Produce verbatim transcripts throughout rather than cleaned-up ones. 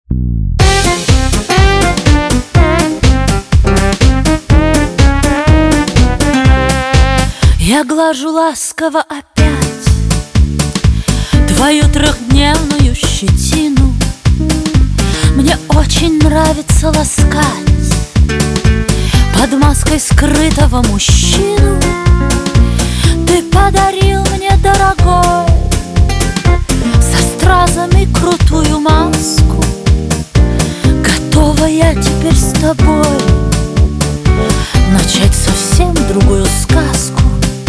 Я глажу ласково опять твою трехдневную щетину. Мне очень нравится ласкать под маской скрытого мужчину. Ты подарил мне, дорогой, со стразами крутую маску. Готова я теперь с тобой начать совсем другую сказку.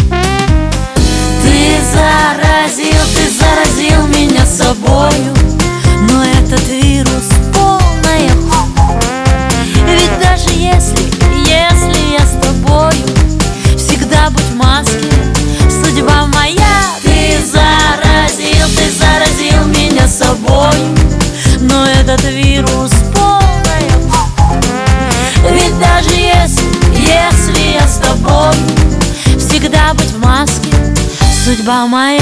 Ты заразил, ты заразил меня собою, но этот вирус полная ху. Ведь даже если, если я с тобою, всегда будь в маске, судьба моя. Ты заразил, ты заразил меня собою, но этот вирус полная ху. Ведь даже если, если я с тобой, всегда будь в маске, судьба моя.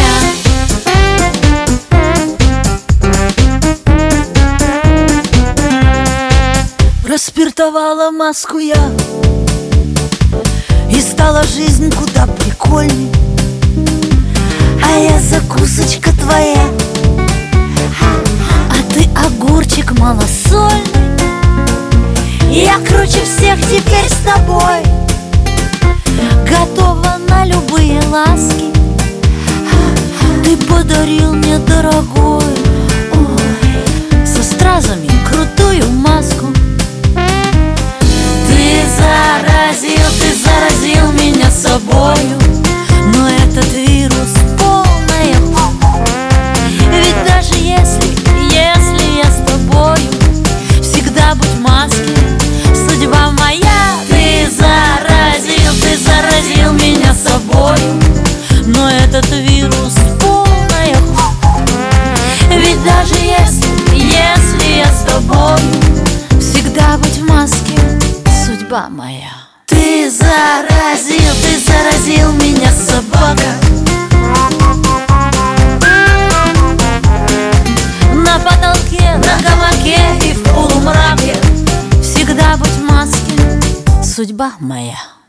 Распиртовала маску я, и стала жизнь куда прикольней. А я закусочка твоя, а ты огурчик малосольный. Я круче всех теперь с тобой, готова на любые ласки. Ты подарил мне, дорогой, ой, со стразами крутую маску. Ты заразил, ты заразил меня собою, но этот вирус полная ху. Ведь даже если, если я с тобою, всегда будь в маске, судьба моя. Ты заразил, ты заразил меня собою, но этот вирус полная ху. Ведь даже если, если я с тобой, всегда будь в маске, судьба моя. Ты заразил, ты заразил меня, собака. На потолке, на гамаке и в полумраке, всегда будь в маске, судьба моя.